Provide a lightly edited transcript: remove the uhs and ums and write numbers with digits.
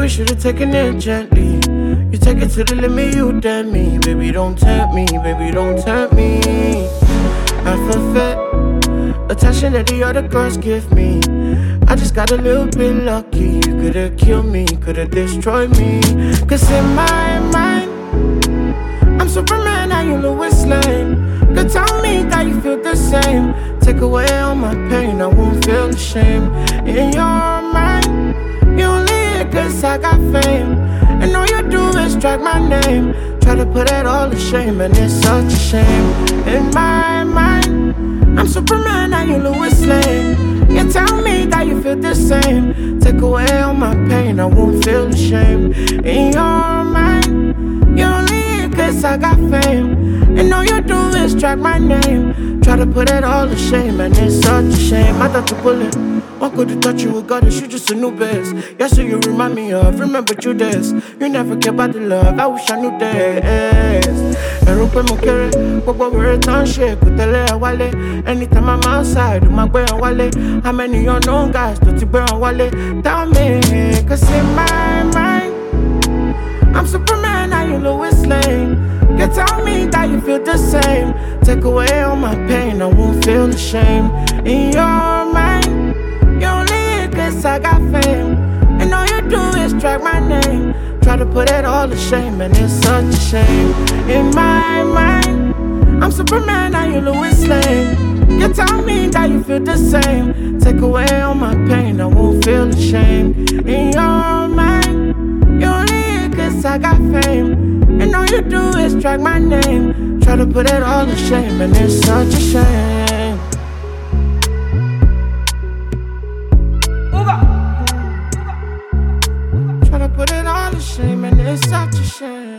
we should've taken it gently. You take it to the limit, you damn me. Baby, don't tempt me, baby, don't tempt me. I forfeit attention that the other girls give me. I just got a little bit lucky. You could've killed me, could've destroyed me. Cause in my mind, I'm Superman, now you Lois Lane. Could tell me that you feel the same. Take away all my pain, I won't feel the shame. In your mind, you only here cause I got fame. And all you do is drag my name. Try to put it all to shame, and it's such a shame. In my mind, I'm Superman, now you Lois Lane. You tell me that you feel the same. Take away all my pain, I won't feel the shame. In your mind, you only here cause I got fame. And all you do is drag my name. Try to put it all to shame, and it's such a shame. I thought you bullet. What could have thought you would got it? You just a new base. Yes, so you remind me of. Remember you this. You never care about the love. I wish I knew this. Ẹ̀rù pé mo kéré, gbogbo wèrè tán ṣe kò tẹ̀lé ẹ wálé. Anytime I'm outside, ó máa gbé ẹ wálé. How many unknown guys tó ti gbé ẹ wálé? Tell me, cause in my mind, I'm Superman, now you Lois Lane. You tell me that you feel the same. Take away all my pain, I won't feel the shame. In your mind, you only here cause I got fame. And all you do is drag my name. Try to put it all to shame, and it's such a shame. In my mind, I'm Superman, now you Lois Lane. You tell me that you feel the same. Take away all my pain, I won't feel the shame. In your mind, you only here cause I got fame. And all you do is drag my name. Try to put it all to shame, and it's such a shame. Try to put it all to shame, and it's such a shame.